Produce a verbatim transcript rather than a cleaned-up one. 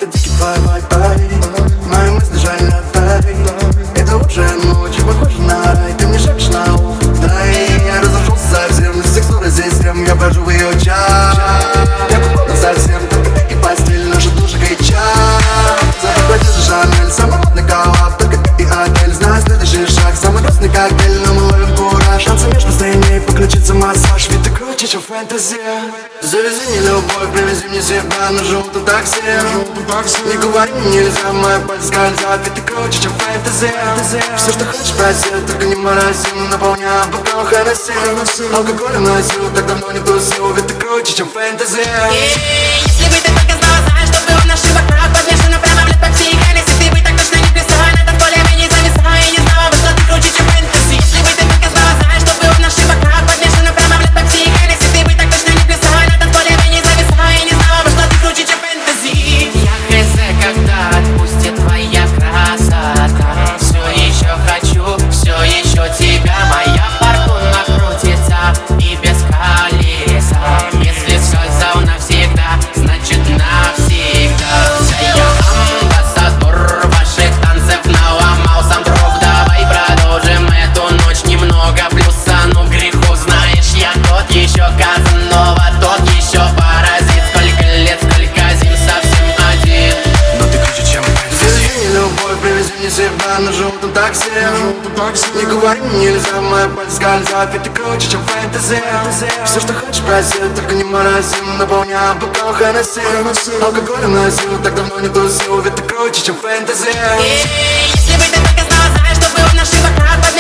это дикий твой вай-фай. Мои мысли жаль отдай. Это уже ночь, похоже на рай. Ты мне шепчешь на ухо, дай. Я разошелся совсем, из текстуры здесь прям. Я брожу в ее час. Я купил совсем, только ты и постель. Наша душа горяча. Запах за Шанель, самый модный коллаб. Только ты и отель, знаю следующий шаг. Самый грустный коктейль, но мы ловим кураж. Танцы между настроений, подключиться массаж. Ведь ты круче, чем фэнтези. Завези мне любовь, привези мне себя на желтом такси. Не говори мне нельзя, мои пальцы скользят. Ведь ты круче, чем фэнтези. Все, что хочешь, проси, только не морози. Наполняй бокал Хеннесси. Алкоголь носил, так давно не тусил. Ведь ты круче, чем фэнтези. Если бы ты только знала, знаешь, что было в наших вокруг. Подвешена прямо в лет Пепси и Хеннесси. Ты бы так точно не плясала на танцполе, я не зависала и не знала бы, что ты круче, чем фэнтези. Если бы ты только знала, знаешь, что было в наших вокруг. Подвешена прямо в лет Пепси и Хеннесси. Ты бы так точно не плясала на танцполе, я не зависала и не знала бы, что ты круче, чем фэнтези. Я хз, когда отпустит твоя красота. Все еще хочу, все еще тебя. Моя фортуна крутится и без колеса. Если сказал навсегда, значит навсегда. Я амбассадор ваших танцев, наломал сам друг. Давай продолжим эту ночь немного плюса. Ну греху знаешь, я тот еще Казанова, тот еще паразит. Сколько лет, сколько зим, совсем один. Но ты круче, чем фэнтези. Завези мне любовь, привези мне себя на желтом такси. Не говори мне нельзя, мои пальцы скользят. Ведь ты круче, чем фэнтези. Все, что хочешь, проси, только не морози. Наполняй бокал Хеннесси. Алкоголь носил, так давно не тусил. Ведь ты круче, чем фэнтези. Если бы ты только знала, знаешь, что было в наших вокруг.